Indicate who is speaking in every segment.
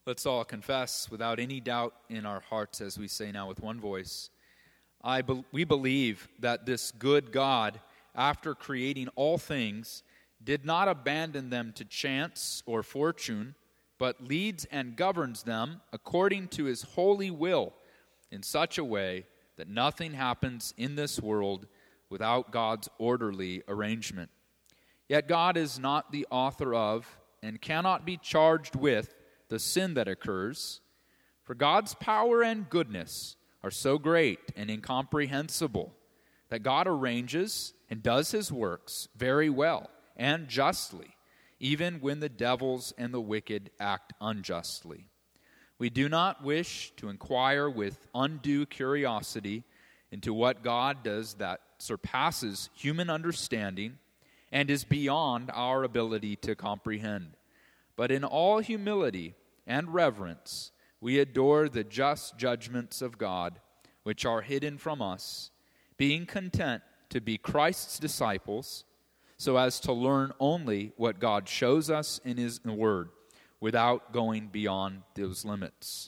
Speaker 1: Let's all confess without any doubt in our hearts as we say now with one voice, we believe that this good God, after creating all things, did not abandon them to chance or fortune, but leads and governs them according to his holy will in such a way that nothing happens in this world without God's orderly arrangement. Yet God is not the author of and cannot be charged with the sin that occurs, for God's power and goodness are so great and incomprehensible that God arranges and does his works very well and justly, even when the devils and the wicked act unjustly. We do not wish to inquire with undue curiosity into what God does that surpasses human understanding and is beyond our ability to comprehend. But in all humility and reverence, we adore the just judgments of God, which are hidden from us, being content to be Christ's disciples, so as to learn only what God shows us in his word, without going beyond those limits.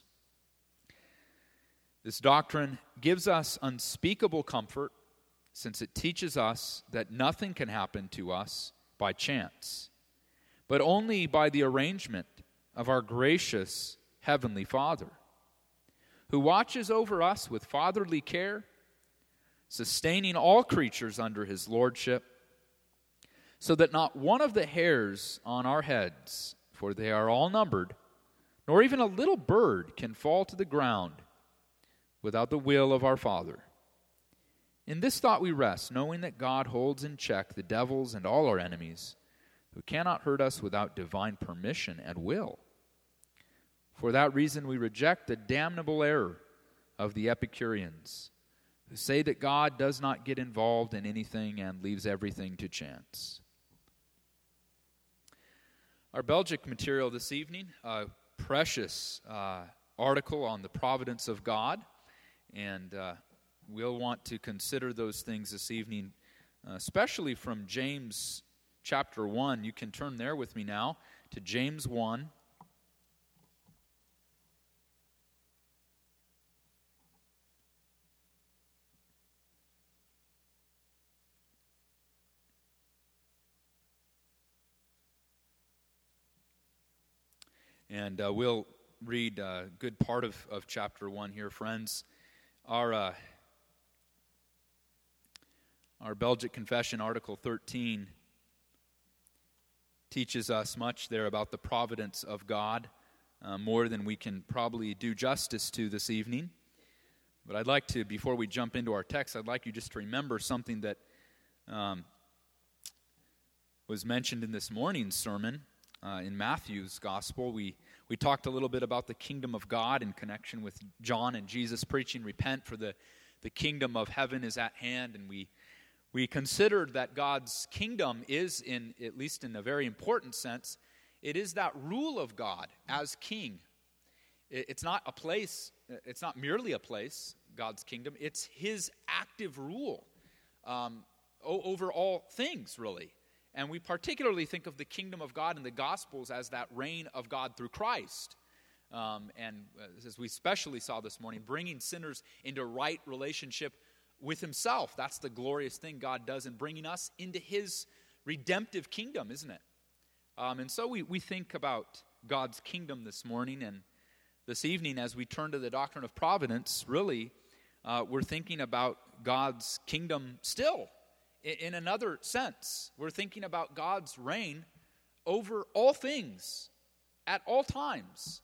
Speaker 1: This doctrine gives us unspeakable comfort, since it teaches us that nothing can happen to us by chance, but only by the arrangement of our gracious Heavenly Father, who watches over us with fatherly care, sustaining all creatures under his lordship, so that not one of the hairs on our heads, for they are all numbered, nor even a little bird can fall to the ground without the will of our Father. In this thought we rest, knowing that God holds in check the devils and all our enemies, who cannot hurt us without divine permission and will. For that reason we reject the damnable error of the Epicureans, who say that God does not get involved in anything and leaves everything to chance. Our Belgic material this evening, a precious article on the providence of God, and we'll want to consider those things this evening, especially from James chapter 1. You can turn there with me now to James 1. And we'll read a good part of chapter 1 here, friends. Our Belgic Confession, Article 13, teaches us much there about the providence of God, more than we can probably do justice to this evening. But I'd like to, before we jump into our text, I'd like you just to remember something that was mentioned in this morning's sermon. In Matthew's gospel, we talked a little bit about the kingdom of God in connection with John and Jesus preaching, repent for the kingdom of heaven is at hand, and we considered that God's kingdom is, at least in a very important sense, it is that rule of God as king. It's not a place, it's not merely a place, God's kingdom, it's his active rule over all things, really. And we particularly think of the kingdom of God in the Gospels as that reign of God through Christ. And as we especially saw this morning, bringing sinners into right relationship with himself. That's the glorious thing God does in bringing us into his redemptive kingdom, isn't it? And so we think about God's kingdom this morning. And this evening, as we turn to the doctrine of providence, really, we're thinking about God's kingdom still. In another sense, we're thinking about God's reign over all things, at all times.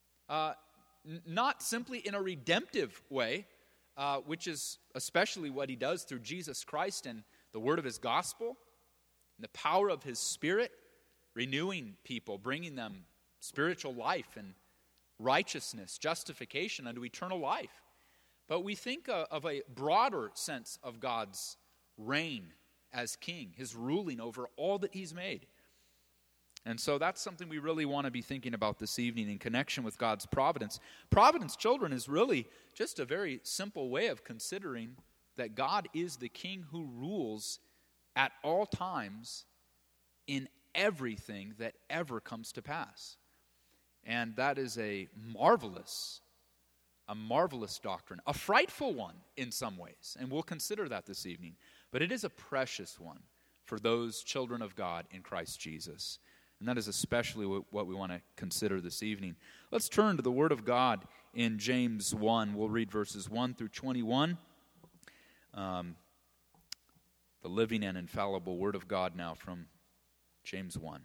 Speaker 1: Not simply in a redemptive way, which is especially what he does through Jesus Christ and the word of his gospel, and the power of his Spirit, renewing people, bringing them spiritual life and righteousness, justification unto eternal life. But we think of a broader sense of God's reign as king, his ruling over all that he's made. And so that's something we really want to be thinking about this evening in connection with God's providence. Providence, children, is really just a very simple way of considering that God is the king who rules at all times in everything that ever comes to pass. And that is a marvelous doctrine, a frightful one in some ways, and we'll consider that this evening. But it is a precious one for those children of God in Christ Jesus. And that is especially what we want to consider this evening. Let's turn to the Word of God in James 1. We'll read verses 1 through 21. The living and infallible Word of God now from James 1.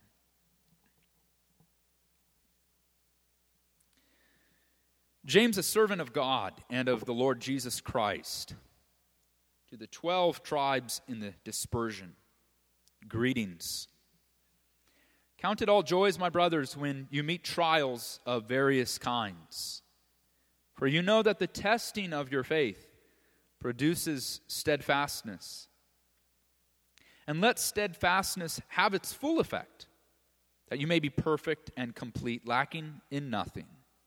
Speaker 1: James, a servant of God and of the Lord Jesus Christ, to the 12 tribes in the dispersion, greetings. Count it all joys, my brothers, when you meet trials of various kinds. For you know that the testing of your faith produces steadfastness. And let steadfastness have its full effect, that you may be perfect and complete, lacking in nothing.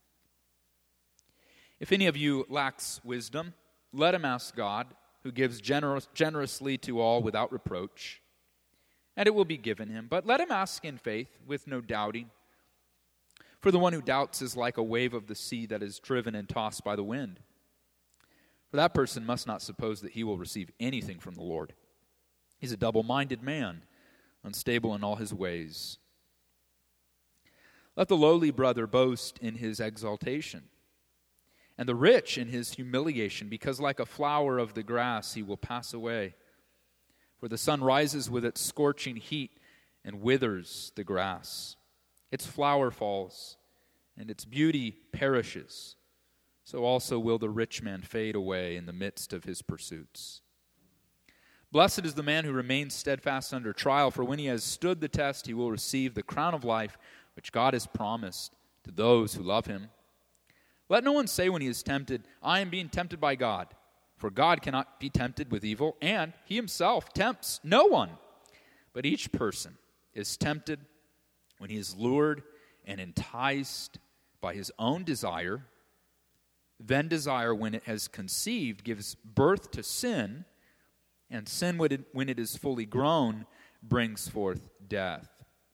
Speaker 1: If any of you lacks wisdom, let him ask God, who gives generously to all without reproach, and it will be given him. But let him ask in faith, with no doubting. For the one who doubts is like a wave of the sea that is driven and tossed by the wind. For that person must not suppose that he will receive anything from the Lord. He's a double-minded man, unstable in all his ways. Let the lowly brother boast in his exaltation, and the rich in his humiliation, because like a flower of the grass he will pass away. For the sun rises with its scorching heat and withers the grass. Its flower falls, and its beauty perishes. So also will the rich man fade away in the midst of his pursuits. Blessed is the man who remains steadfast under trial, for when he has stood the test, he will receive the crown of life which God has promised to those who love him. Let no one say when he is tempted, I am being tempted by God. For God cannot be tempted with evil, and he himself tempts no one. But each person is tempted when he is lured and enticed by his own desire. Then desire, when it has conceived, gives birth to sin, and sin, when it is fully grown, brings forth death.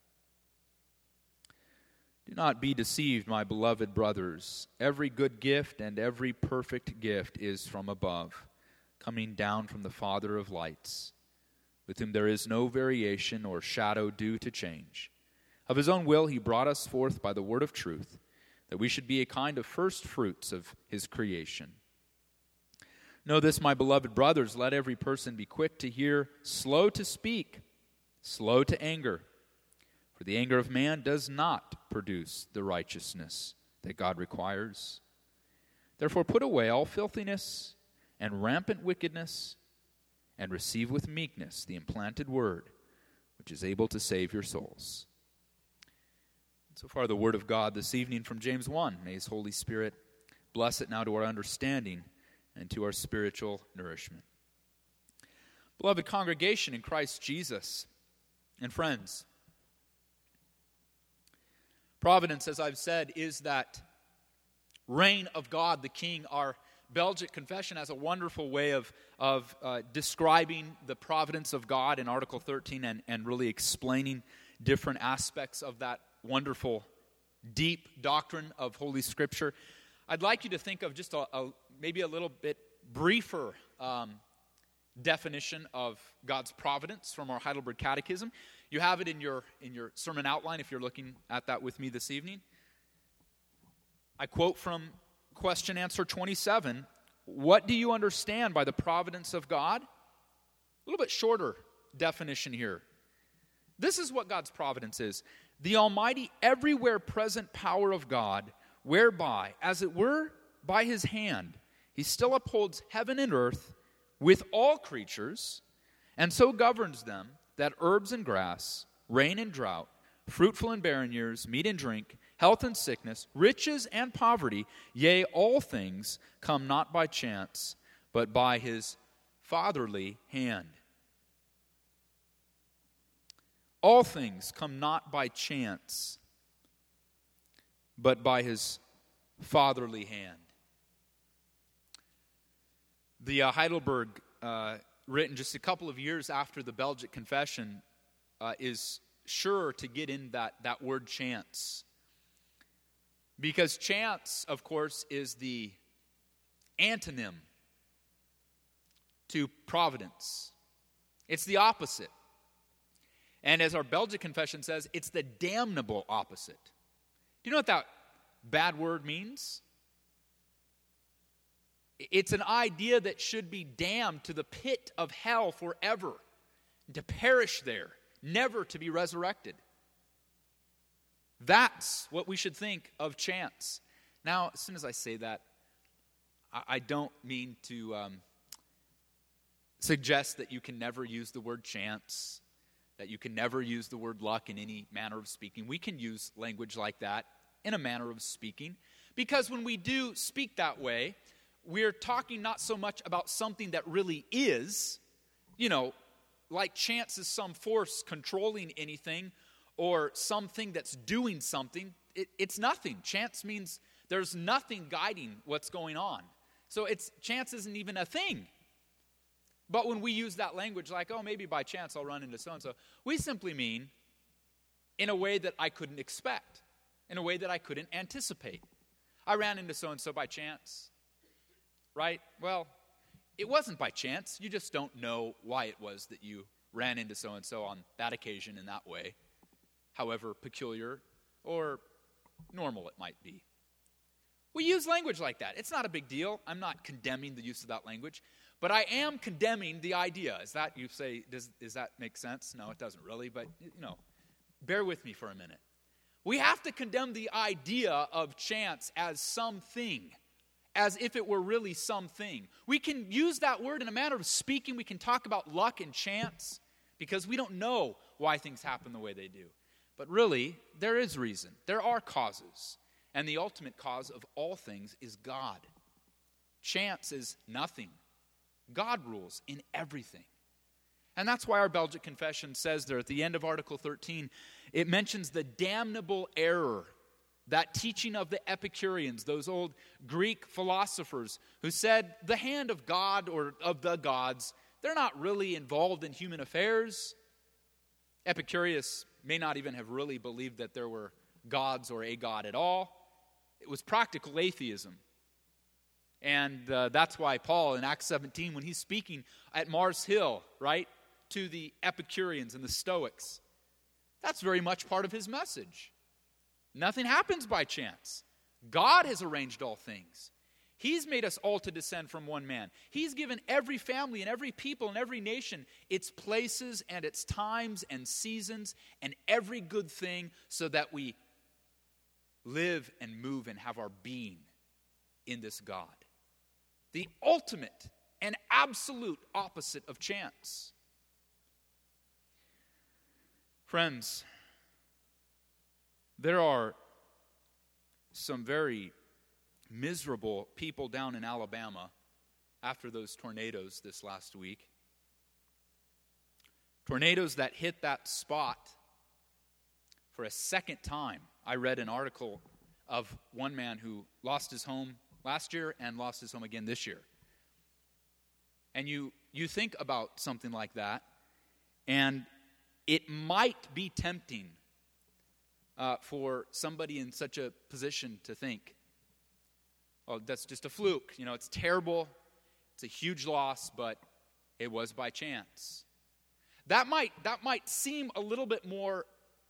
Speaker 1: Do not be deceived, my beloved brothers. Every good gift and every perfect gift is from above, coming down from the Father of lights, with whom there is no variation or shadow due to change. Of his own will he brought us forth by the word of truth, that we should be a kind of first fruits of his creation. Know this, my beloved brothers, let every person be quick to hear, slow to speak, slow to anger. For the anger of man does not produce the righteousness that God requires. Therefore put away all filthiness and rampant wickedness, and receive with meekness the implanted word, which is able to save your souls. So far the word of God this evening from James 1. May his Holy Spirit bless it now to our understanding and to our spiritual nourishment. Beloved congregation in Christ Jesus and friends, providence, as I've said, is that reign of God, the King. Our Belgic Confession has a wonderful way of describing the providence of God in Article 13 and really explaining different aspects of that wonderful, deep doctrine of Holy Scripture. I'd like you to think of just maybe a little bit briefer definition of God's providence from our Heidelberg Catechism. You have it in your sermon outline if you're looking at that with me this evening. I quote from question answer 27. What do you understand by the providence of God? A little bit shorter definition here. This is what God's providence is. The almighty, everywhere present power of God, whereby, as it were by his hand, he still upholds heaven and earth with all creatures, and so governs them that herbs and grass, rain and drought, fruitful and barren years, meat and drink, health and sickness, riches and poverty, yea, all things come not by chance, but by his fatherly hand. All things come not by chance, but by his fatherly hand. The Heidelberg, written just a couple of years after the Belgic Confession, is sure to get in that word chance. Because chance, of course, is the antonym to providence. It's the opposite. And as our Belgic confession says, it's the damnable opposite. Do you know what that bad word means? It's an idea that should be damned to the pit of hell forever, to perish there, never to be resurrected. That's what we should think of chance. Now, as soon as I say that, I don't mean to suggest that you can never use the word chance, that you can never use the word luck in any manner of speaking. We can use language like that in a manner of speaking, because when we do speak that way, we're talking not so much about something that really is, like chance is some force controlling anything or something that's doing something. It's nothing. Chance means there's nothing guiding what's going on. So chance isn't even a thing. But when we use that language like, oh, maybe by chance I'll run into so-and-so, we simply mean in a way that I couldn't expect, in a way that I couldn't anticipate. I ran into so-and-so by chance, right? Well, it wasn't by chance. You just don't know why it was that you ran into so-and-so on that occasion in that way, however peculiar or normal it might be. We use language like that. It's not a big deal. I'm not condemning the use of that language. But I am condemning the idea. Is that, you say, does that make sense? No, it doesn't really, but, bear with me for a minute. We have to condemn the idea of chance as something, as if it were really something. We can use that word in a manner of speaking. We can talk about luck and chance because we don't know why things happen the way they do. But really, there is reason. There are causes. And the ultimate cause of all things is God. Chance is nothing. God rules in everything. And that's why our Belgic confession says there at the end of Article 13, it mentions the damnable error, that teaching of the Epicureans, those old Greek philosophers who said the hand of God or of the gods, they're not really involved in human affairs. Epicurus may not even have really believed that there were gods or a god at all. It was practical atheism. And that's why Paul in Acts 17, when he's speaking at Mars Hill, right, to the Epicureans and the Stoics, that's very much part of his message. Nothing happens by chance. God has arranged all things. He's made us all to descend from one man. He's given every family and every people and every nation its places and its times and seasons and every good thing so that we live and move and have our being in this God. The ultimate and absolute opposite of chance. Friends, there are some very miserable people down in Alabama after those tornadoes this last week. Tornadoes that hit that spot for a second time. I read an article of one man who lost his home last year and lost his home again this year. And you think about something like that, and it might be tempting for somebody in such a position to think, oh, that's just a fluke. It's terrible. It's a huge loss, but it was by chance. That might seem a little bit more,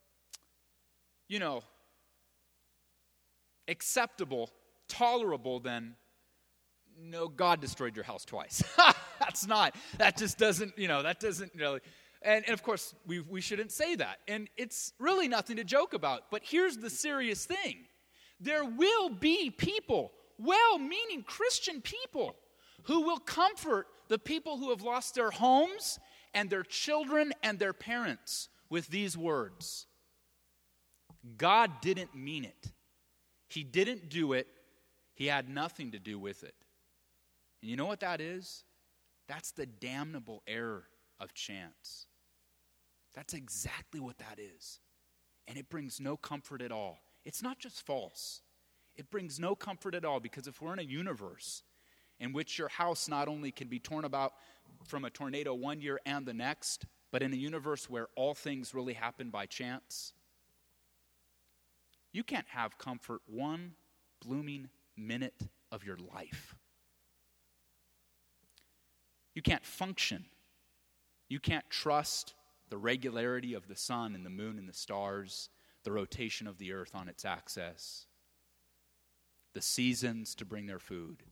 Speaker 1: acceptable, tolerable than, no, God destroyed your house twice. That just doesn't, that doesn't really. And of course, we shouldn't say that. And it's really nothing to joke about. But here's the serious thing. There will be people, well-meaning Christian people, who will comfort the people who have lost their homes and their children and their parents with these words. God didn't mean it. He didn't do it. He had nothing to do with it. And you know what that is? That's the damnable error of chance. That's exactly what that is. And it brings no comfort at all. It's not just false. It brings no comfort at all, because if we're in a universe in which your house not only can be torn about from a tornado one year and the next, but in a universe where all things really happen by chance, you can't have comfort one blooming minute of your life. You can't function. You can't trust the regularity of the sun and the moon and the stars, the rotation of the earth on its axis, the seasons to bring their food.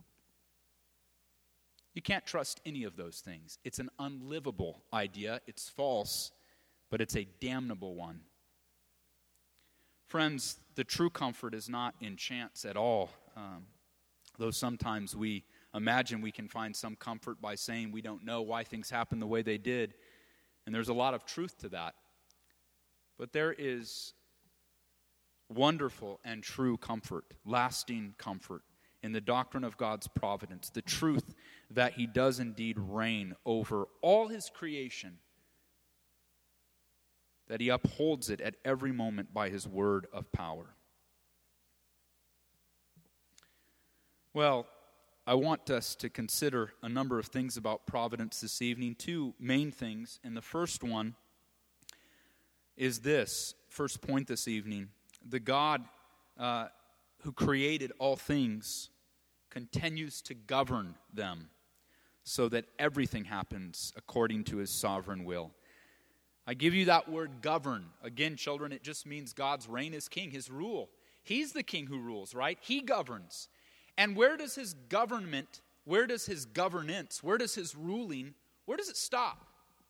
Speaker 1: You can't trust any of those things. It's an unlivable idea. It's false, but it's a damnable one. Friends, the true comfort is not in chance at all, though sometimes we imagine we can find some comfort by saying we don't know why things happen the way they did, and there's a lot of truth to that. But there is wonderful and true comfort, lasting comfort, in the doctrine of God's providence, the truth that He does indeed reign over all His creation, that He upholds it at every moment by His word of power. Well, I want us to consider a number of things about providence this evening, two main things, and the first one is this, first point this evening: the God who created all things continues to govern them so that everything happens according to His sovereign will. I give you that word govern. Again, children, it just means God's reign as king, His rule. He's the king who rules, right? He governs. And where does His government, where does His governance, where does His ruling, where does it stop?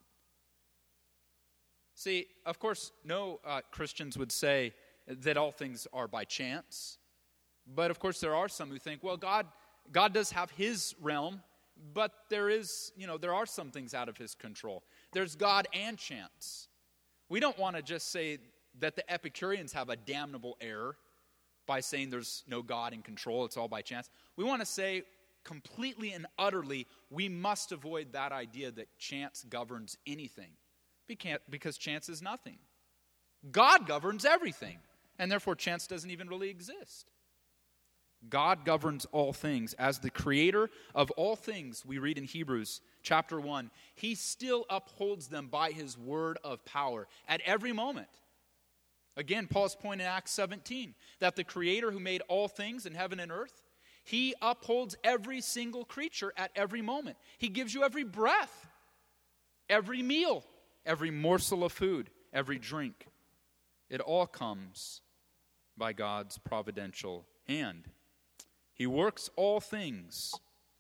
Speaker 1: See, of course, no Christians would say that all things are by chance. But of course, there are some who think, well, God does have His realm, but there are some things out of His control. There's God and chance. We don't want to just say that the Epicureans have a damnable error by saying there's no God in control, it's all by chance. We want to say completely and utterly, we must avoid that idea that chance governs anything, because chance is nothing. God governs everything, and therefore chance doesn't even really exist. God governs all things. As the creator of all things, we read in Hebrews chapter 1, He still upholds them by His word of power at every moment. Again, Paul's point in Acts 17, that the creator who made all things in heaven and earth, He upholds every single creature at every moment. He gives you every breath, every meal, every morsel of food, every drink. It all comes by God's providential hand. He works all things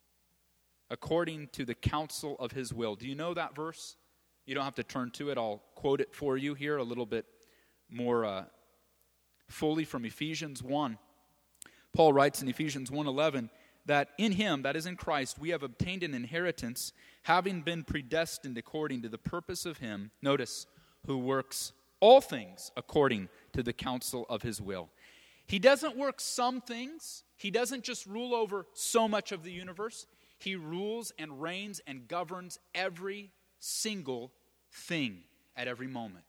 Speaker 1: according to the counsel of His will. Do you know that verse? You don't have to turn to it. I'll quote it for you here a little bit more fully from Ephesians 1. Paul writes in Ephesians 1:11 that in Him, that is in Christ, we have obtained an inheritance, having been predestined according to the purpose of Him, notice, who works all things according to the counsel of His will. He doesn't work some things. He doesn't just rule over so much of the universe. He rules and reigns and governs every single thing at every moment.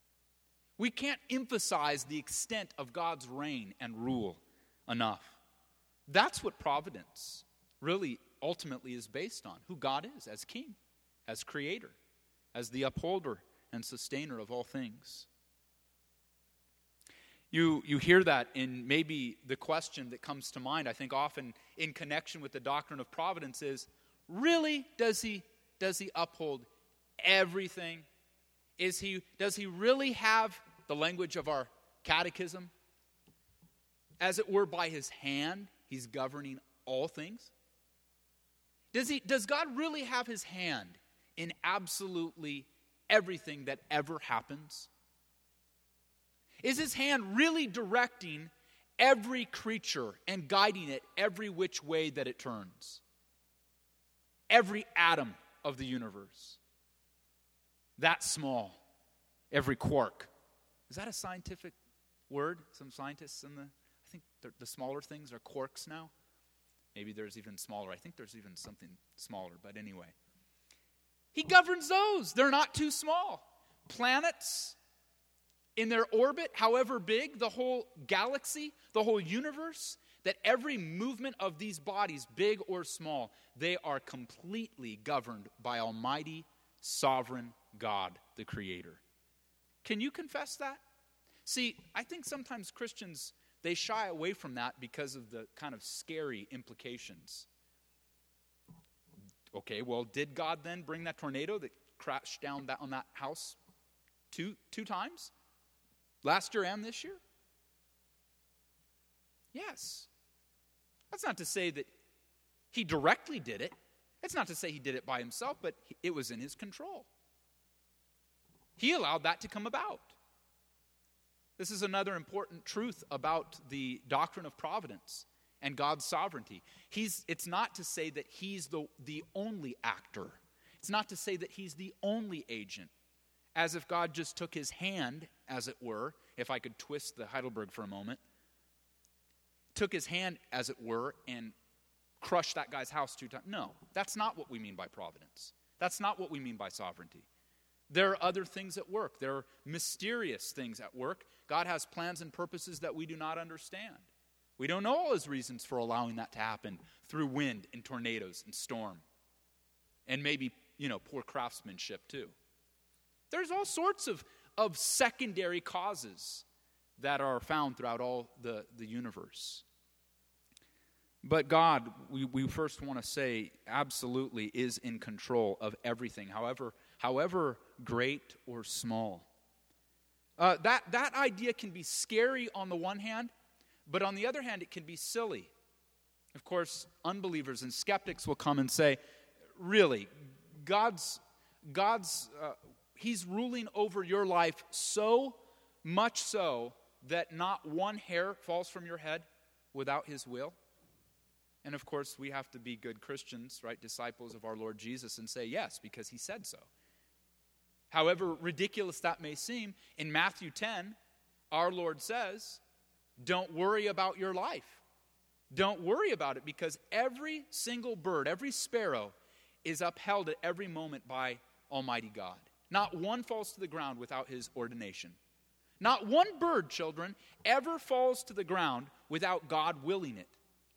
Speaker 1: We can't emphasize the extent of God's reign and rule enough. That's what providence really ultimately is based on, who God is as king, as creator, as the upholder and sustainer of all things. You hear that in maybe the question that comes to mind, I think often in connection with the doctrine of providence is, really does he uphold everything? Does he really have the language of our catechism? As it were, by His hand, He's governing all things? Does God really have His hand in absolutely everything that ever happens? Is His hand really directing every creature and guiding it every which way that it turns? Every atom of the universe. That small. Every quark. Is that a scientific word? Some scientists I think the smaller things are quarks now. Maybe there's even smaller. I think there's even something smaller, but anyway. He governs those. They're not too small. Planets in their orbit, however big, the whole galaxy, the whole universe, that every movement of these bodies, big or small, they are completely governed by Almighty, sovereign God, the Creator. Can you confess that? See, I think sometimes Christians they shy away from that because of the kind of scary implications. Okay, well, did God then bring that tornado that crashed down on that house two times? Last year and this year? Yes. That's not to say that he directly did it. It's not to say he did it by himself, but it was in his control. He allowed that to come about. This is another important truth about the doctrine of providence and God's sovereignty. It's not to say that he's the only actor. It's not to say that he's the only agent, as if God just took his hand, as it were, if I could twist the Heidelberg for a moment, took his hand, as it were, and crushed that guy's house 2 times. No, that's not what we mean by providence. That's not what we mean by sovereignty. There are other things at work. There are mysterious things at work. God has plans and purposes that we do not understand. We don't know all his reasons for allowing that to happen through wind and tornadoes and storm. And maybe, poor craftsmanship too. There's all sorts of secondary causes that are found throughout all the universe. But God, we first want to say, absolutely is in control of everything, however great or small. That idea can be scary on the one hand, but on the other hand, it can be silly. Of course, unbelievers and skeptics will come and say, really, God's He's ruling over your life so much so that not one hair falls from your head without his will? And of course, we have to be good Christians, right, disciples of our Lord Jesus, and say yes, because he said so. However ridiculous that may seem, in Matthew 10, our Lord says, don't worry about your life. Don't worry about it, because every single bird, every sparrow is upheld at every moment by Almighty God. Not one falls to the ground without his ordination. Not one bird, children, ever falls to the ground without God willing it.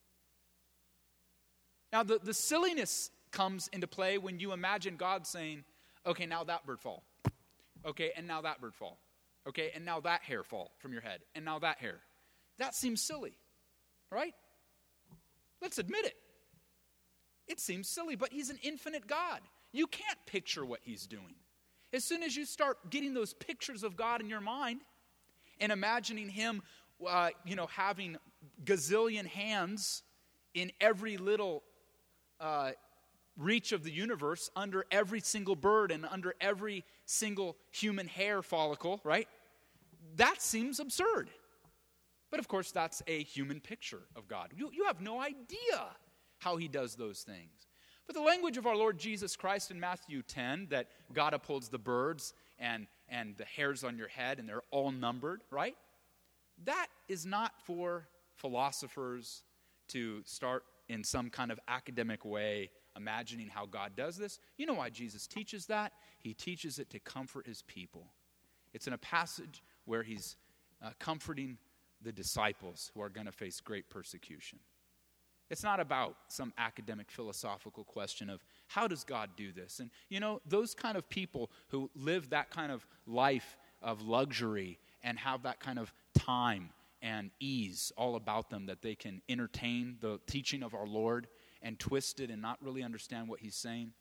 Speaker 1: Now, the silliness comes into play when you imagine God saying, okay, now that bird fall. Okay, and now that bird fall. Okay, and now that hair fall from your head. And now that hair. That seems silly, right? Let's admit it. It seems silly, but he's an infinite God. You can't picture what he's doing. As soon as you start getting those pictures of God in your mind and imagining him, having gazillion hands in every little reach of the universe, under every single bird and under every single human hair follicle, right? That seems absurd. But of course, that's a human picture of God. You have no idea how he does those things. But the language of our Lord Jesus Christ in Matthew 10, that God upholds the birds and the hairs on your head and they're all numbered, right? That is not for philosophers to start in some kind of academic way imagining how God does this. You know why Jesus teaches that? He teaches it to comfort his people. It's in a passage where he's comforting the disciples who are going to face great persecution. It's not about some academic philosophical question of how does God do this? And those kind of people who live that kind of life of luxury and have that kind of time and ease all about them, that they can entertain the teaching of our Lord and twist it and not really understand what he's saying,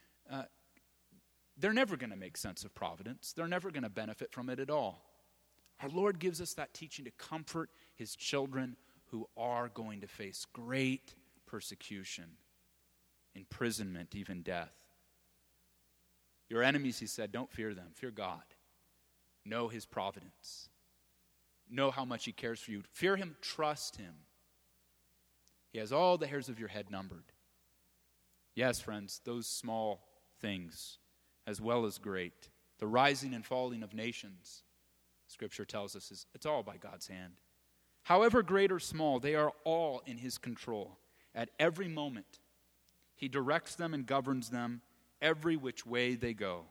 Speaker 1: they're never going to make sense of providence. They're never going to benefit from it at all. Our Lord gives us that teaching to comfort his children who are going to face great persecution, imprisonment, even death. Your enemies, he said, don't fear them. Fear God. Know his providence. Know how much he cares for you. Fear him, trust him. He has all the hairs of your head numbered. Yes, friends, those small things, as well as great, the rising and falling of nations, Scripture tells us, it's all by God's hand. However great or small, they are all in his control. At every moment, he directs them and governs them every which way they go.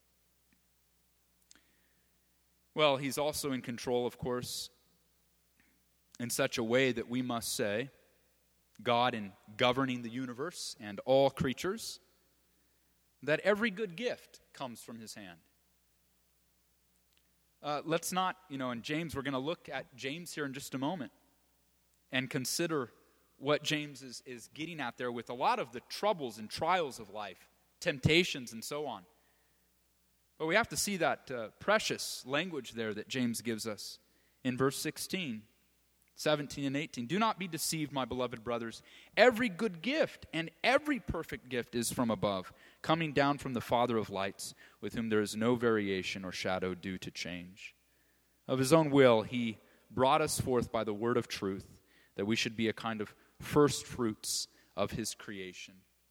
Speaker 1: Well, he's also in control, of course, in such a way that we must say, God in governing the universe and all creatures, that every good gift comes from his hand. let's not, in James, we're going to look at James here in just a moment and consider what James is getting at there with a lot of the troubles and trials of life, temptations and so on. But we have to see that precious language there that James gives us in verse 16, 17, and 18. Do not be deceived, my beloved brothers. Every good gift and every perfect gift is from above, coming down from the Father of lights, with whom there is no variation or shadow due to change. Of his own will, he brought us forth by the word of truth, that we should be a kind of first fruits of his creation.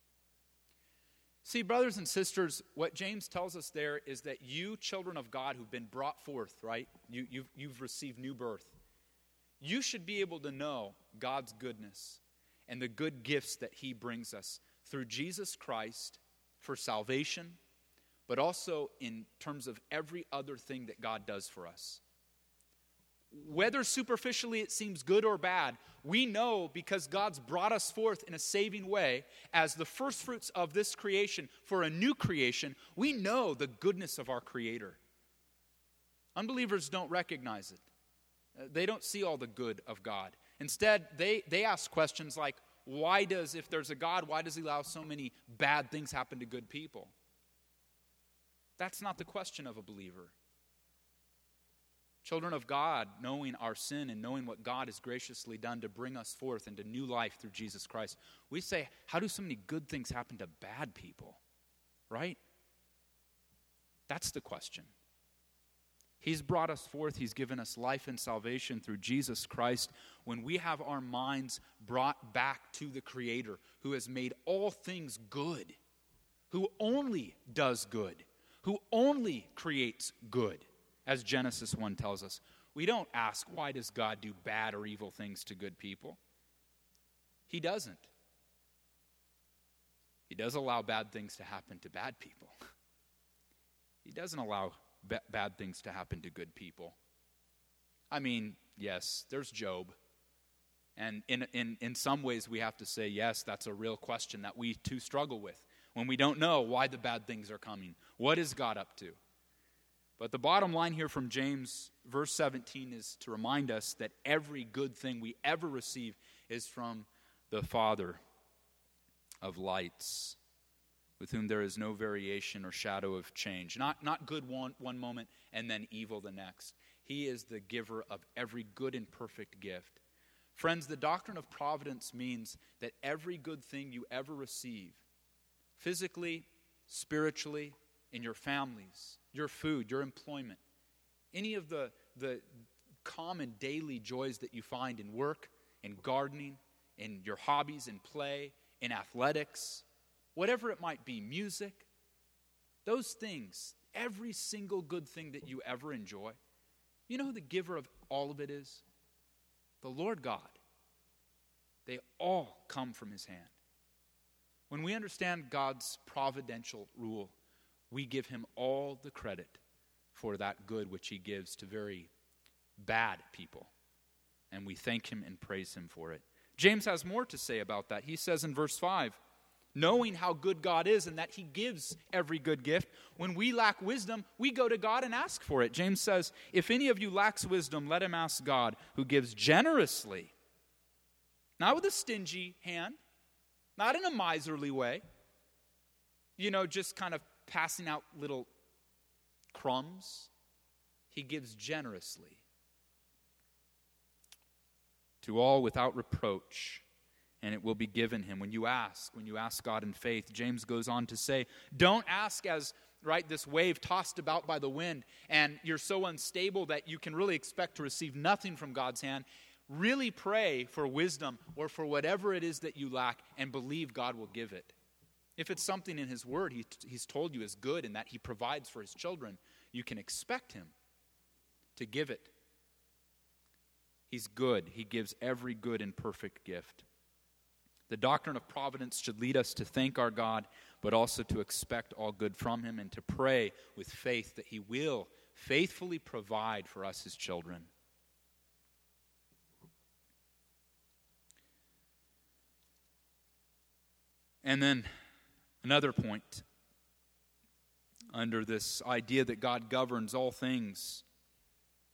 Speaker 1: See, brothers and sisters, what James tells us there is that you, children of God who've been brought forth, right? You've received new birth. You should be able to know God's goodness and the good gifts that he brings us through Jesus Christ for salvation, but also in terms of every other thing that God does for us. Whether superficially it seems good or bad, we know because God's brought us forth in a saving way as the first fruits of this creation for a new creation, we know the goodness of our Creator. Unbelievers don't recognize it. They don't see all the good of God. Instead, they ask questions like, if there's a God, why does he allow so many bad things happen to good people? That's not the question of a believer. Children of God, knowing our sin and knowing what God has graciously done to bring us forth into new life through Jesus Christ, we say, how do so many good things happen to bad people? Right? That's the question. He's brought us forth. He's given us life and salvation through Jesus Christ. When we have our minds brought back to the Creator who has made all things good, who only does good, who only creates good, as Genesis 1 tells us. We don't ask, why does God do bad or evil things to good people? He doesn't. He does allow bad things to happen to bad people. He doesn't allow bad things to happen to good people. I mean, yes, there's Job. And in some ways we have to say, yes, that's a real question that we too struggle with. When we don't know why the bad things are coming. What is God up to? But the bottom line here from James, verse 17, is to remind us that every good thing we ever receive is from the Father of lights, with whom there is no variation or shadow of change. Not good one moment and then evil the next. He is the giver of every good and perfect gift. Friends, the doctrine of providence means that every good thing you ever receive, physically, spiritually, in your families, your food, your employment, any of the common daily joys that you find in work, in gardening, in your hobbies, in play, in athletics, whatever it might be, music, those things, every single good thing that you ever enjoy, you know who the giver of all of it is? The Lord God. They all come from his hand. When we understand God's providential rule, we give him all the credit for that good which he gives to very bad people. And we thank him and praise him for it. James has more to say about that. He says in verse 5, knowing how good God is and that he gives every good gift, when we lack wisdom, we go to God and ask for it. James says, if any of you lacks wisdom, let him ask God, who gives generously, not with a stingy hand, not in a miserly way, just kind of passing out little crumbs. He gives generously to all without reproach, and it will be given him. When you ask God in faith, James goes on to say, don't ask as, this wave tossed about by the wind, and you're so unstable that you can really expect to receive nothing from God's hand. Really pray for wisdom or for whatever it is that you lack and believe God will give it. If it's something in his word he's told you is good and that he provides for his children, you can expect him to give it. He's good. He gives every good and perfect gift. The doctrine of providence should lead us to thank our God, but also to expect all good from him and to pray with faith that he will faithfully provide for us, his children. And then another point under this idea that God governs all things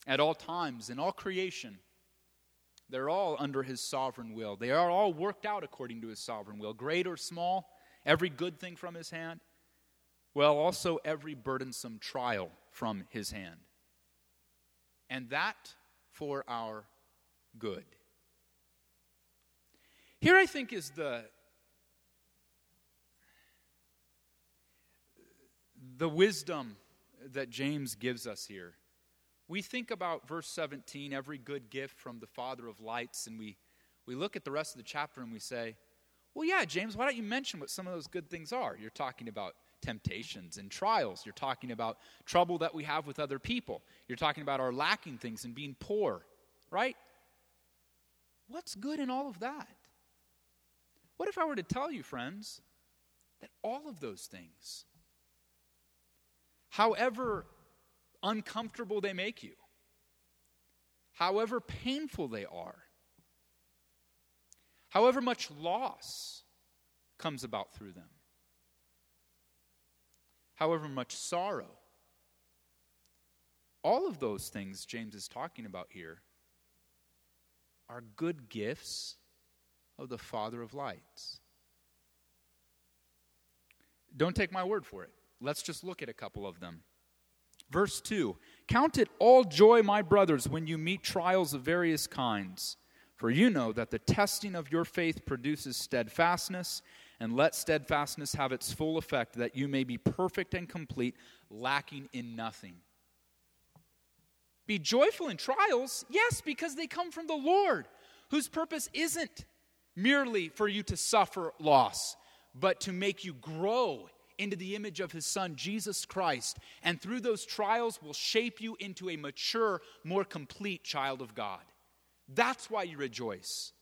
Speaker 1: at all times in all creation. They're all under his sovereign will. They are all worked out according to his sovereign will, great or small, every good thing from his hand. Well, also every burdensome trial from his hand. And that for our good. Here I think is the wisdom that James gives us here. We think about verse 17, every good gift from the Father of lights, and we look at the rest of the chapter and we say, well, yeah, James, why don't you mention what some of those good things are? You're talking about temptations and trials. You're talking about trouble that we have with other people. You're talking about our lacking things and being poor, right? What's good in all of that? What if I were to tell you, friends, that all of those things, however uncomfortable they make you, however painful they are, however much loss comes about through them, however much sorrow, all of those things James is talking about here are good gifts of the Father of lights. Don't take my word for it. Let's just look at a couple of them. Verse 2, count it all joy, my brothers, when you meet trials of various kinds. For you know that the testing of your faith produces steadfastness, and let steadfastness have its full effect, that you may be perfect and complete, lacking in nothing. Be joyful in trials, yes, because they come from the Lord, whose purpose isn't merely for you to suffer loss, but to make you grow into the image of his Son, Jesus Christ. And through those trials will shape you into a mature, more complete child of God. That's why you rejoice.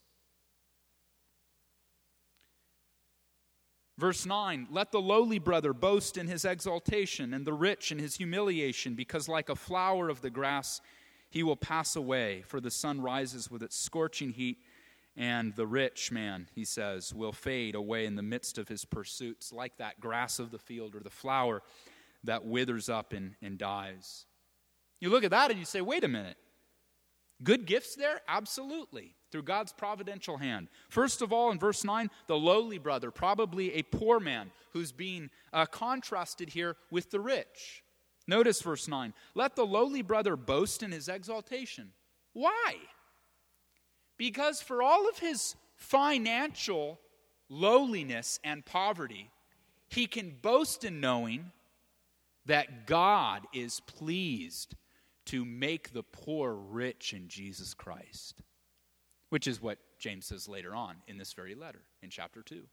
Speaker 1: Verse 9, let the lowly brother boast in his exaltation, and the rich in his humiliation, because like a flower of the grass he will pass away, for the sun rises with its scorching heat, and the rich man, he says, will fade away in the midst of his pursuits, like that grass of the field or the flower that withers up and dies. You look at that and you say, wait a minute. Good gifts there? Absolutely. Through God's providential hand. First of all, in verse 9, the lowly brother, probably a poor man, who's being contrasted here with the rich. Notice verse 9. Let the lowly brother boast in his exaltation. Why? Because for all of his financial lowliness and poverty, he can boast in knowing that God is pleased to make the poor rich in Jesus Christ, which is what James says later on in this very letter, in chapter 2.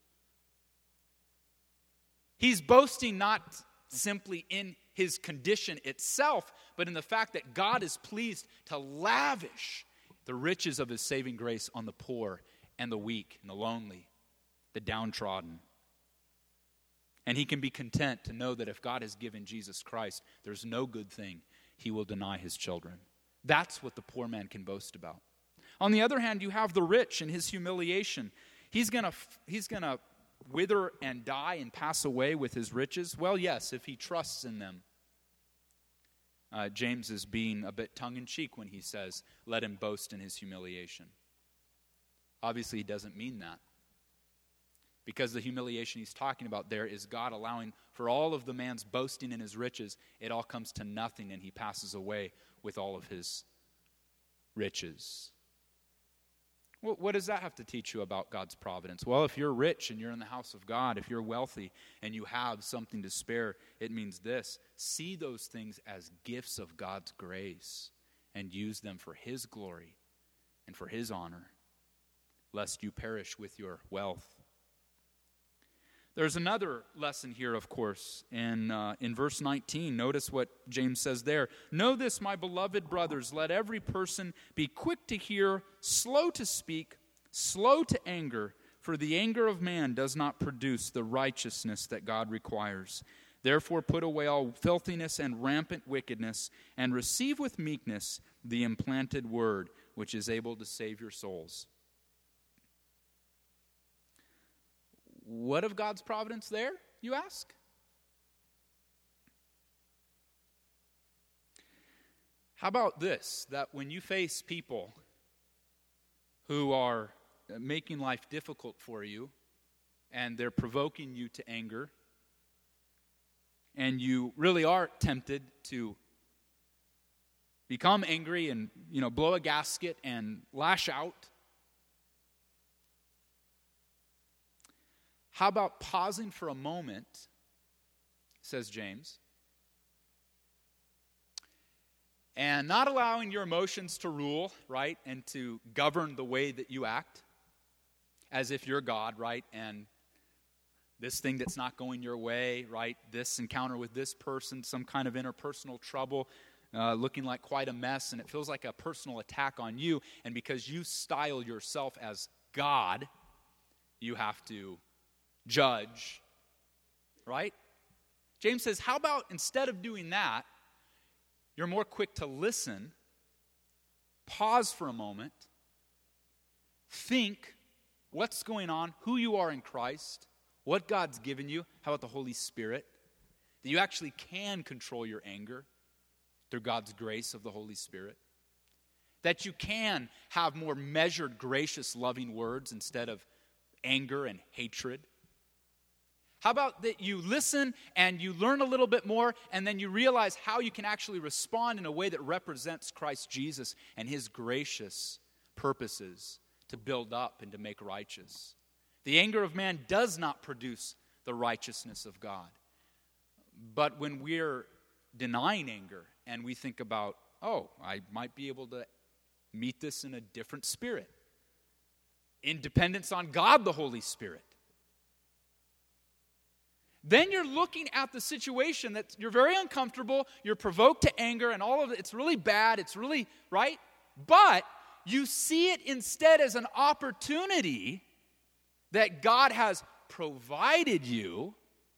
Speaker 1: He's boasting not simply in his condition itself, but in the fact that God is pleased to lavish the riches of his saving grace on the poor and the weak and the lonely, the downtrodden. And he can be content to know that if God has given Jesus Christ, there's no good thing he will deny his children. That's what the poor man can boast about. On the other hand, you have the rich in his humiliation. He's going to wither and die and pass away with his riches. Well, yes, if he trusts in them. James is being a bit tongue-in-cheek when he says, let him boast in his humiliation. Obviously, he doesn't mean that. Because the humiliation he's talking about there is God allowing for all of the man's boasting in his riches, it all comes to nothing and he passes away with all of his riches. What does that have to teach you about God's providence? Well, if you're rich and you're in the house of God, if you're wealthy and you have something to spare, it means this. See those things as gifts of God's grace and use them for his glory and for his honor, lest you perish with your wealth. There's another lesson here, of course, in verse 19. Notice what James says there. Know this, my beloved brothers, let every person be quick to hear, slow to speak, slow to anger, for the anger of man does not produce the righteousness that God requires. Therefore put away all filthiness and rampant wickedness, and receive with meekness the implanted word, which is able to save your souls. What of God's providence there, you ask? How about this, that when you face people who are making life difficult for you, and they're provoking you to anger, and you really are tempted to become angry and, blow a gasket and lash out, how about pausing for a moment, says James, and not allowing your emotions to rule, right, and to govern the way that you act, as if you're God, right, and this thing that's not going your way, right, this encounter with this person, some kind of interpersonal trouble, looking like quite a mess, and it feels like a personal attack on you, and because you style yourself as God, you have to judge, right? James says, how about instead of doing that, you're more quick to listen, pause for a moment, think what's going on, who you are in Christ, what God's given you, how about the Holy Spirit, that you actually can control your anger through God's grace of the Holy Spirit, that you can have more measured, gracious, loving words instead of anger and hatred. How about that you listen and you learn a little bit more, and then you realize how you can actually respond in a way that represents Christ Jesus and his gracious purposes to build up and to make righteous. The anger of man does not produce the righteousness of God. But when we're denying anger and we think about, I might be able to meet this in a different spirit, in dependence on God the Holy Spirit, then you're looking at the situation that you're very uncomfortable, you're provoked to anger, and all of it, it's really bad, it's really, right? But you see it instead as an opportunity that God has provided you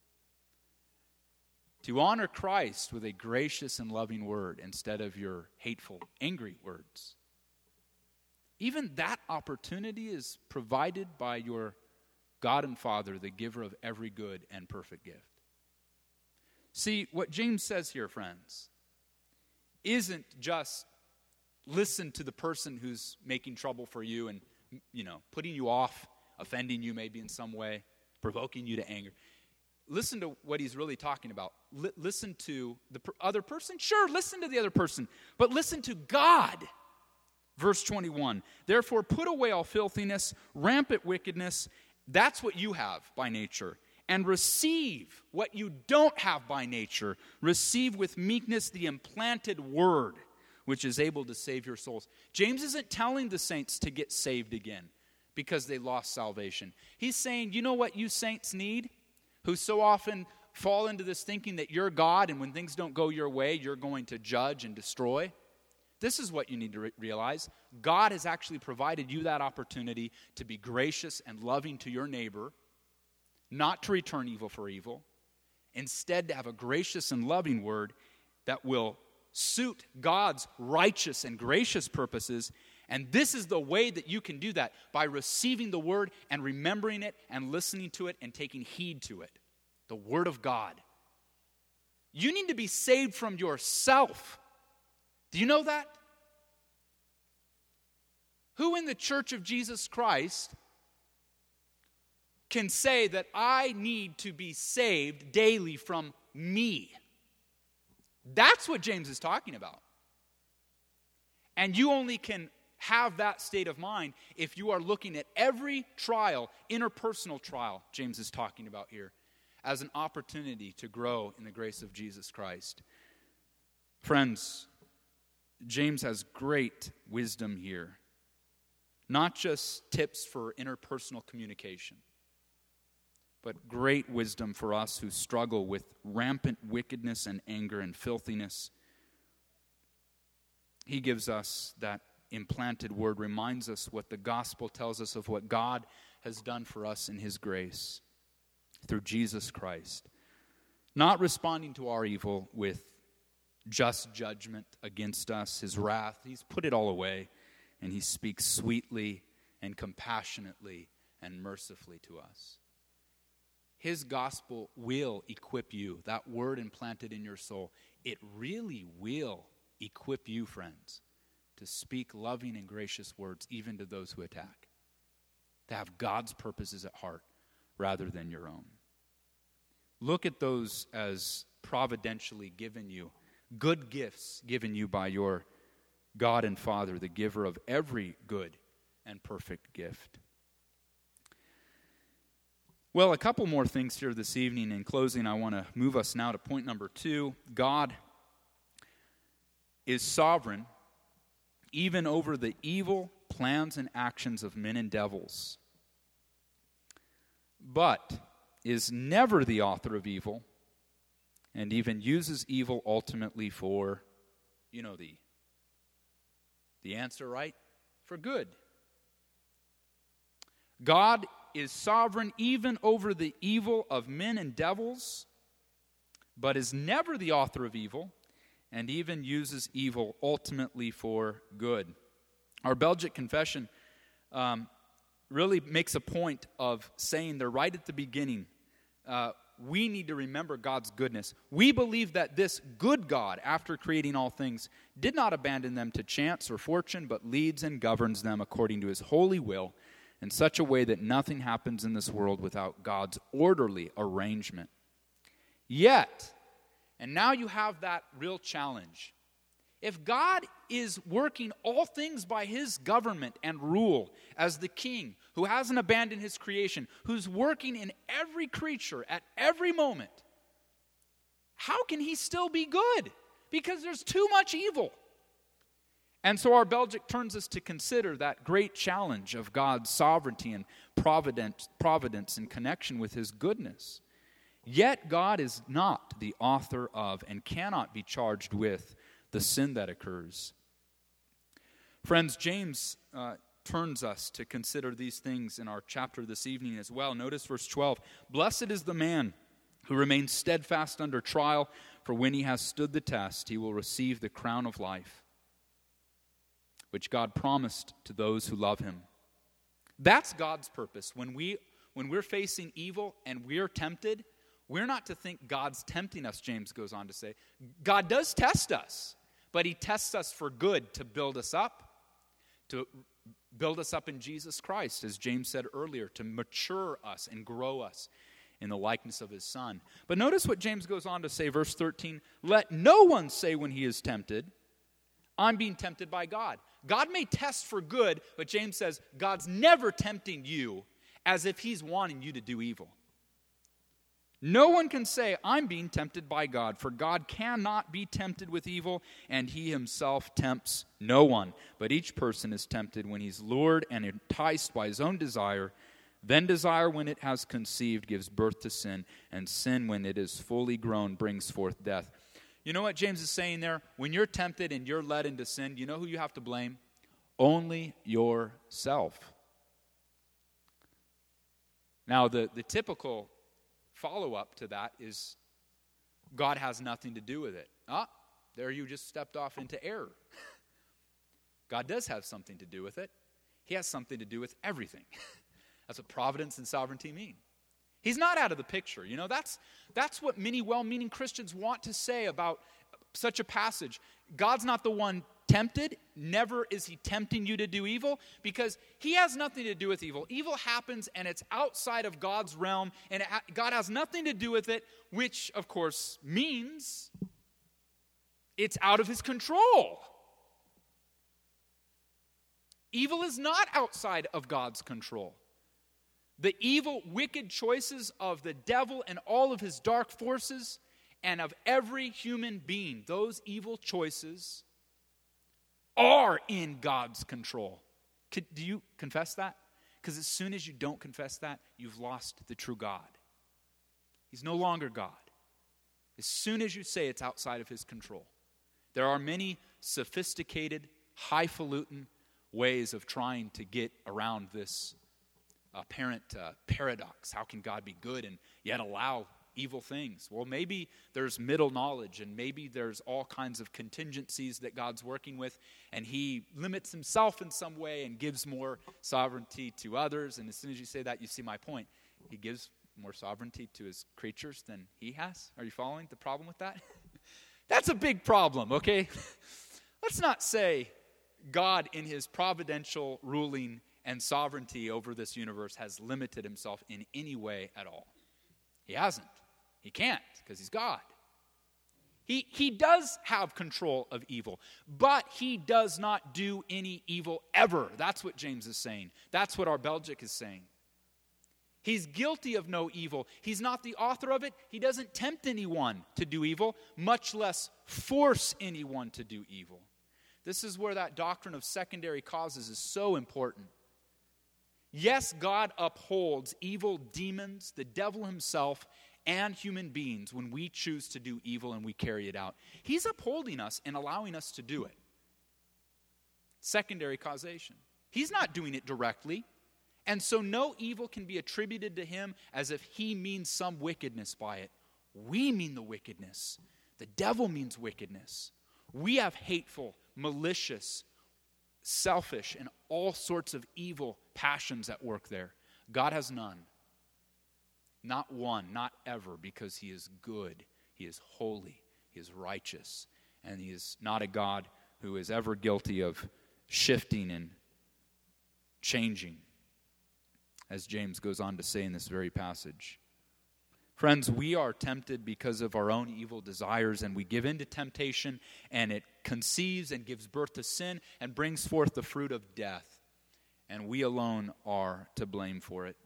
Speaker 1: to honor Christ with a gracious and loving word instead of your hateful, angry words. Even that opportunity is provided by your God and Father, the giver of every good and perfect gift. See, what James says here, friends, isn't just listen to the person who's making trouble for you and, putting you off, offending you maybe in some way, provoking you to anger. Listen to what he's really talking about. Listen to the other person. Sure, listen to the other person, but listen to God. Verse 21, therefore put away all filthiness, rampant wickedness. That's what you have by nature. And receive what you don't have by nature. Receive with meekness the implanted word, which is able to save your souls. James isn't telling the saints to get saved again because they lost salvation. He's saying, you know what you saints need, who so often fall into this thinking that you're God, and when things don't go your way, you're going to judge and destroy. This is what you need to realize. God has actually provided you that opportunity to be gracious and loving to your neighbor, not to return evil for evil, instead to have a gracious and loving word that will suit God's righteous and gracious purposes. And this is the way that you can do that, by receiving the word and remembering it and listening to it and taking heed to it. The word of God. You need to be saved from yourself. Do you know that? Who in the Church of Jesus Christ can say that I need to be saved daily from me? That's what James is talking about. And you only can have that state of mind if you are looking at every trial, interpersonal trial, James is talking about here, as an opportunity to grow in the grace of Jesus Christ. Friends, James has great wisdom here. Not just tips for interpersonal communication, but great wisdom for us who struggle with rampant wickedness and anger and filthiness. He gives us that implanted word, reminds us what the gospel tells us of what God has done for us in his grace through Jesus Christ. Not responding to our evil with just judgment against us, his wrath. He's put it all away, and he speaks sweetly and compassionately and mercifully to us. His gospel will equip you. That word implanted in your soul, it really will equip you, friends, to speak loving and gracious words even to those who attack. To have God's purposes at heart rather than your own. Look at those as providentially given you, good gifts given you by your God and Father, the giver of every good and perfect gift. Well, a couple more things here this evening. In closing, I want to move us now to point number 2. God is sovereign even over the evil plans and actions of men and devils, but is never the author of evil, and even uses evil ultimately for, the answer, right? For good. God is sovereign even over the evil of men and devils, but is never the author of evil, and even uses evil ultimately for good. Our Belgic Confession really makes a point of saying there right at the beginning, we need to remember God's goodness. We believe that this good God, after creating all things, did not abandon them to chance or fortune, but leads and governs them according to his holy will in such a way that nothing happens in this world without God's orderly arrangement. Yet, and now you have that real challenge. If God is working all things by his government and rule as the king who hasn't abandoned his creation, who's working in every creature at every moment, how can he still be good? Because there's too much evil. And so our Belgic turns us to consider that great challenge of God's sovereignty and providence in connection with his goodness. Yet God is not the author of and cannot be charged with the sin that occurs. Friends, James turns us to consider these things in our chapter this evening as well. Notice verse 12. Blessed is the man who remains steadfast under trial, for when he has stood the test, he will receive the crown of life, which God promised to those who love him. That's God's purpose. When we're facing evil and we're tempted, we're not to think God's tempting us, James goes on to say. God does test us, but he tests us for good, to build us up in Jesus Christ, as James said earlier, to mature us and grow us in the likeness of his Son. But notice what James goes on to say, verse 13, let no one say when he is tempted, I'm being tempted by God. God may test for good, but James says God's never tempting you as if he's wanting you to do evil. No one can say, I'm being tempted by God, for God cannot be tempted with evil, and he himself tempts no one. But each person is tempted when he's lured and enticed by his own desire. Then desire, when it has conceived, gives birth to sin, and sin, when it is fully grown, brings forth death. You know what James is saying there? When you're tempted and you're led into sin, you know who you have to blame? Only yourself. Now, the typical follow-up to that is God has nothing to do with it. There you just stepped off into error. God does have something to do with it. He has something to do with everything. That's what providence and sovereignty mean. He's not out of the picture. You know, that's what many well-meaning Christians want to say about such a passage. God's not the one tempted. Never is he tempting you to do evil, because he has nothing to do with evil. Evil happens and it's outside of God's realm, and God has nothing to do with it, which of course means it's out of his control. Evil is not outside of God's control. The evil, wicked choices of the devil and all of his dark forces, and of every human being, those evil choices are in God's control. Do you confess that? Because as soon as you don't confess that, you've lost the true God. He's no longer God. As soon as you say it's outside of his control. There are many sophisticated, highfalutin ways of trying to get around this apparent paradox. How can God be good and yet allow evil things? Well, maybe there's middle knowledge, and maybe there's all kinds of contingencies that God's working with, and he limits himself in some way and gives more sovereignty to others. And as soon as you say that, you see my point. He gives more sovereignty to his creatures than he has. Are you following the problem with that? That's a big problem, okay? let's not say God in his providential ruling and sovereignty over this universe has limited himself in any way at all. He hasn't. He can't, because he's God. He does have control of evil, but he does not do any evil ever. That's what James is saying. That's what our Belgic is saying. He's guilty of no evil. He's not the author of it. He doesn't tempt anyone to do evil, much less force anyone to do evil. This is where that doctrine of secondary causes is so important. Yes, God upholds evil demons, the devil himself, and human beings when we choose to do evil and we carry it out. He's upholding us and allowing us to do it. Secondary causation. He's not doing it directly. And so no evil can be attributed to him as if he means some wickedness by it. We mean the wickedness. The devil means wickedness. We have hateful, malicious, selfish, and all sorts of evil passions at work there. God has none. Not one, not ever, because he is good, he is holy, he is righteous, and he is not a God who is ever guilty of shifting and changing, as James goes on to say in this very passage. Friends, we are tempted because of our own evil desires, and we give in to temptation, and it conceives and gives birth to sin and brings forth the fruit of death, and we alone are to blame for it.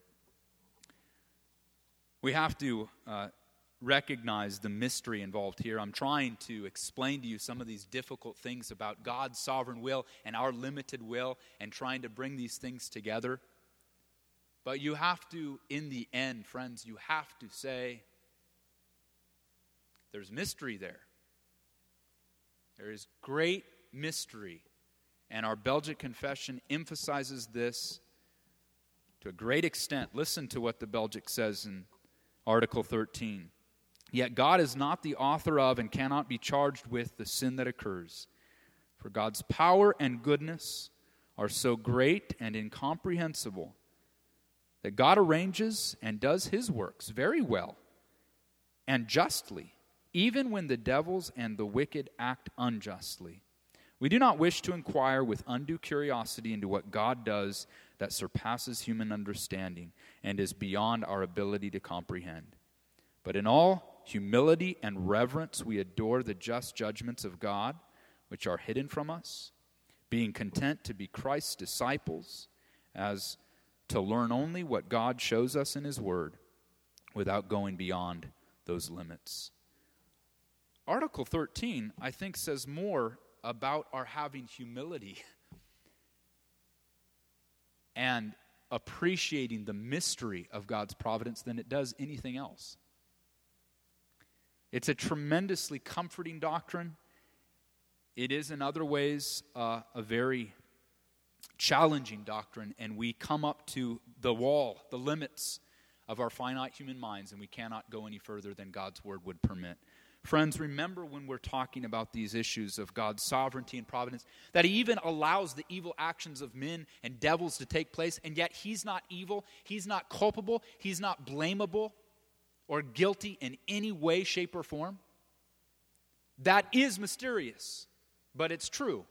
Speaker 1: We have to recognize the mystery involved here. I'm trying to explain to you some of these difficult things about God's sovereign will and our limited will, and trying to bring these things together. But you have to, in the end, friends, you have to say, there's mystery there. There is great mystery. And our Belgic Confession emphasizes this to a great extent. Listen to what the Belgic says in Article 13. Yet God is not the author of and cannot be charged with the sin that occurs. For God's power and goodness are so great and incomprehensible that God arranges and does his works very well and justly, even when the devils and the wicked act unjustly. We do not wish to inquire with undue curiosity into what God does that surpasses human understanding and is beyond our ability to comprehend. But in all humility and reverence we adore the just judgments of God, which are hidden from us, being content to be Christ's disciples, as to learn only what God shows us in his word, without going beyond those limits. Article 13, I think, says more about our having humility and appreciating the mystery of God's providence than it does anything else. It's a tremendously comforting doctrine. It is in other ways a very challenging doctrine, and we come up to the wall, the limits of our finite human minds, and we cannot go any further than God's word would permit. Friends, remember when we're talking about these issues of God's sovereignty and providence, that he even allows the evil actions of men and devils to take place, and yet he's not evil, he's not culpable, he's not blamable or guilty in any way, shape, or form. That is mysterious, but it's true.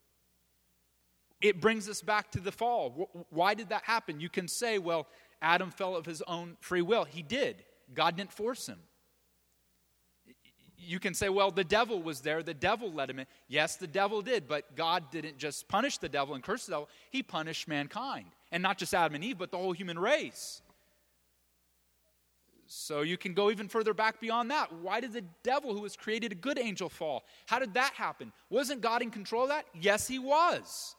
Speaker 1: It brings us back to the fall. Why did that happen? You can say, well, Adam fell of his own free will. He did. God didn't force him. You can say, well, the devil was there. The devil led him in. Yes, the devil did, but God didn't just punish the devil and curse the devil. He punished mankind. And not just Adam and Eve, but the whole human race. So you can go even further back beyond that. Why did the devil, who was created a good angel, fall? How did that happen? Wasn't God in control of that? Yes, he was.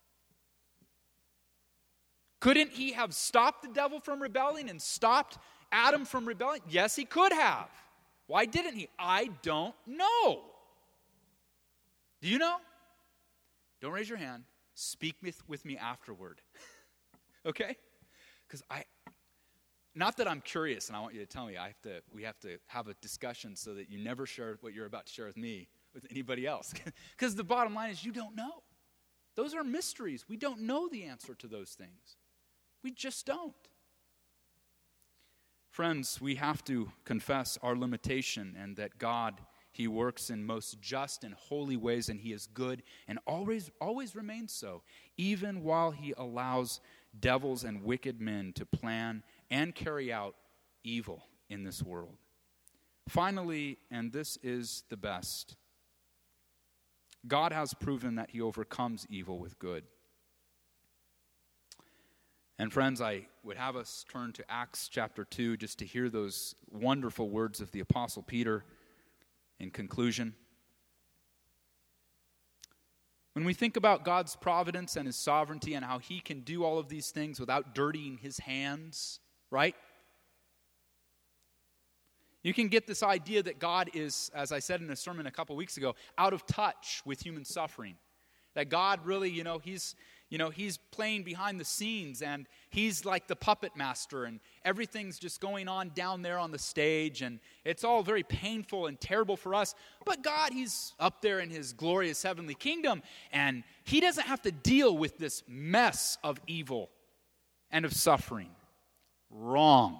Speaker 1: Couldn't he have stopped the devil from rebelling and stopped Adam from rebelling? Yes, he could have. Why didn't he? I don't know. Do you know? Don't raise your hand. Speak with me afterward. Okay? Because not that I'm curious and I want you to tell me. We have to have a discussion so that you never share what you're about to share with me with anybody else. Because the bottom line is you don't know. Those are mysteries. We don't know the answer to those things. We just don't. Friends, we have to confess our limitation and that God He works in most just and holy ways, and he is good and always remains so, even while he allows devils and wicked men to plan and carry out evil in this world. Finally, and this is the best, God has proven that he overcomes evil with good. And friends, I would have us turn to Acts chapter 2 just to hear those wonderful words of the Apostle Peter in conclusion. When we think about God's providence and his sovereignty and how he can do all of these things without dirtying his hands, right? You can get this idea that God is, as I said in a sermon a couple weeks ago, out of touch with human suffering. That God really, he's playing behind the scenes, and he's like the puppet master, and everything's just going on down there on the stage, and it's all very painful and terrible for us. But God, he's up there in his glorious heavenly kingdom, and he doesn't have to deal with this mess of evil and of suffering. Wrong.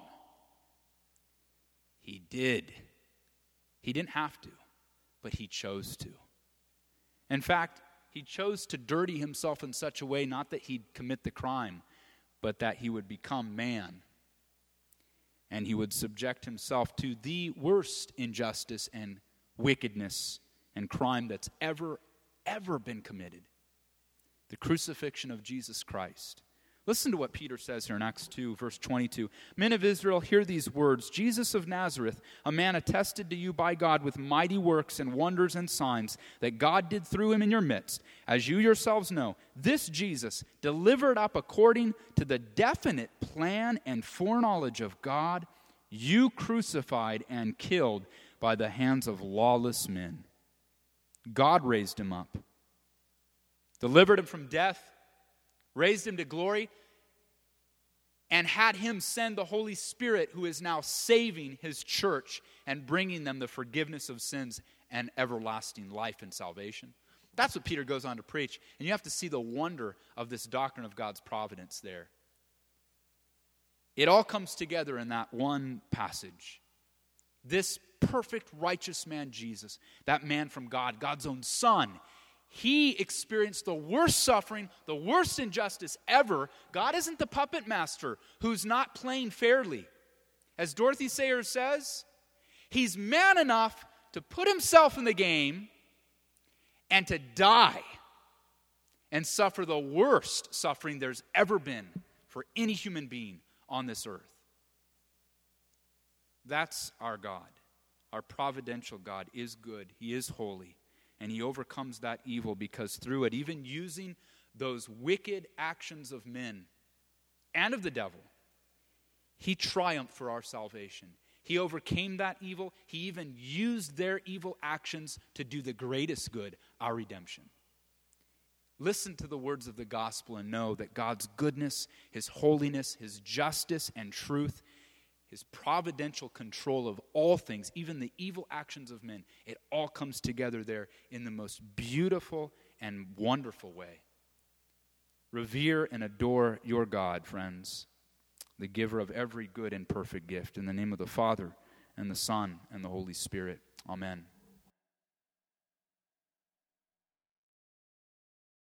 Speaker 1: He did. He didn't have to, but he chose to. In fact, he chose to dirty himself in such a way, not that he'd commit the crime, but that he would become man. And he would subject himself to the worst injustice and wickedness and crime that's ever been committed. The crucifixion of Jesus Christ. Listen to what Peter says here in Acts 2, verse 22. Men of Israel, hear these words. Jesus of Nazareth, a man attested to you by God with mighty works and wonders and signs that God did through him in your midst. As you yourselves know, this Jesus, delivered up according to the definite plan and foreknowledge of God, you crucified and killed by the hands of lawless men. God raised him up, delivered him from death, raised him to glory, and had him send the Holy Spirit, who is now saving his church and bringing them the forgiveness of sins and everlasting life and salvation. That's what Peter goes on to preach. And you have to see the wonder of this doctrine of God's providence there. It all comes together in that one passage. This perfect, righteous man, Jesus, that man from God, God's own Son, he experienced the worst suffering, the worst injustice ever. God isn't the puppet master who's not playing fairly. As Dorothy Sayers says, he's man enough to put himself in the game and to die and suffer the worst suffering there's ever been for any human being on this earth. That's our God. Our providential God is good. He is holy. And he overcomes that evil because through it, even using those wicked actions of men and of the devil, he triumphed for our salvation. He overcame that evil. He even used their evil actions to do the greatest good, our redemption. Listen to the words of the gospel and know that God's goodness, his holiness, his justice and truth, his providential control of all things, even the evil actions of men, it all comes together there in the most beautiful and wonderful way. Revere and adore your God, friends, the giver of every good and perfect gift. In the name of the Father, and the Son, and the Holy Spirit. Amen.